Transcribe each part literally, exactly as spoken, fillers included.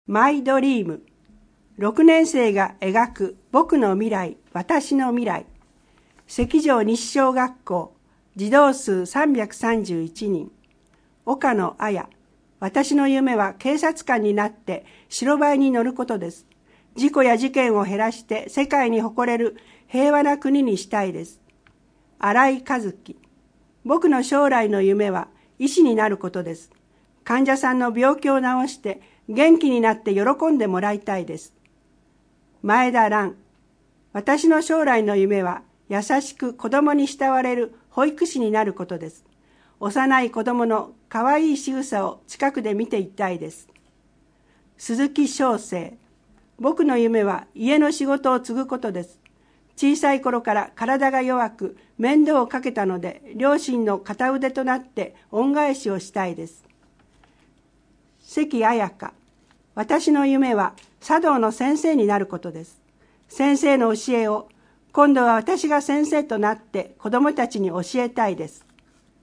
マイドリーム。ろくねん生が描く僕の未来、私の未来。関城西小学校、児童数さんびゃくさんじゅういちにん。岡野綾。私の夢は警察官になって白バイに乗ることです。事故や事件を減らして世界に誇れる平和な国にしたいです。新井和樹。僕の将来の夢は医師になることです。患者さんの病気を治して元気になって喜んでもらいたいです。前田蘭。私の将来の夢は優しく子供に慕われる保育士になることです。幼い子供の可愛い仕草を近くで見ていたいです。鈴木翔生。僕の夢は家の仕事を継ぐことです。小さい頃から体が弱く面倒をかけたので、両親の片腕となって恩返しをしたいです。関彩香。私の夢は茶道の先生になることです。先生の教えを今度は私が先生となって子どもたちに教えたいです。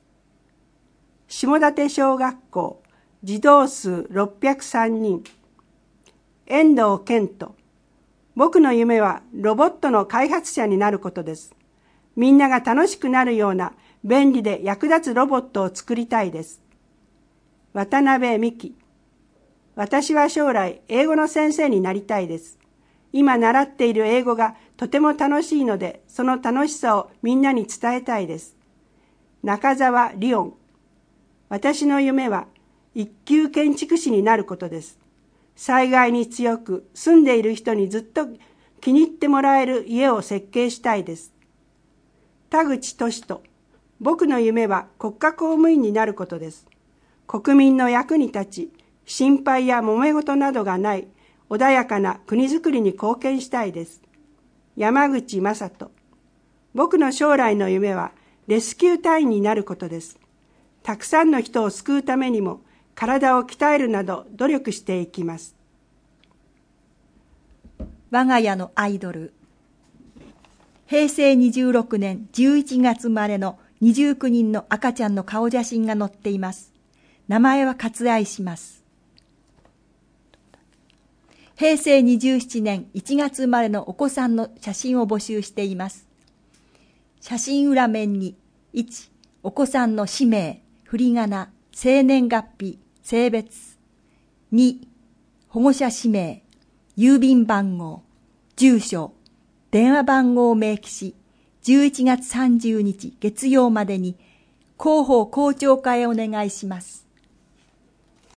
下館小学校、児童数ろっぴゃくさんにん。遠藤健人。僕の夢はロボットの開発者になることです。みんなが楽しくなるような便利で役立つロボットを作りたいです。渡辺美希。私は将来英語の先生になりたいです。今習っている英語がとても楽しいので、その楽しさをみんなに伝えたいです。中澤理音。私の夢は一級建築士になることです。災害に強く、住んでいる人にずっと気に入ってもらえる家を設計したいです。田口俊人。僕の夢は国家公務員になることです。国民の役に立ち、心配や揉め事などがない穏やかな国づくりに貢献したいです。山口正人。僕の将来の夢はレスキュー隊員になることです。たくさんの人を救うためにも体を鍛えるなど努力していきます。 我が家のアイドル。平成にじゅうろくねんじゅういちがつ生まれのにじゅうきゅうにんの赤ちゃんの顔写真が載っています。名前は割愛します。平成にじゅうななねんいちがつ生まれのお子さんの写真を募集しています。写真裏面にいち、お子さんの氏名、振り仮名、生年月日、性別。に、保護者氏名、郵便番号、住所、電話番号を明記し、じゅういちがつさんじゅうにち月曜までに広報校長課へお願いします。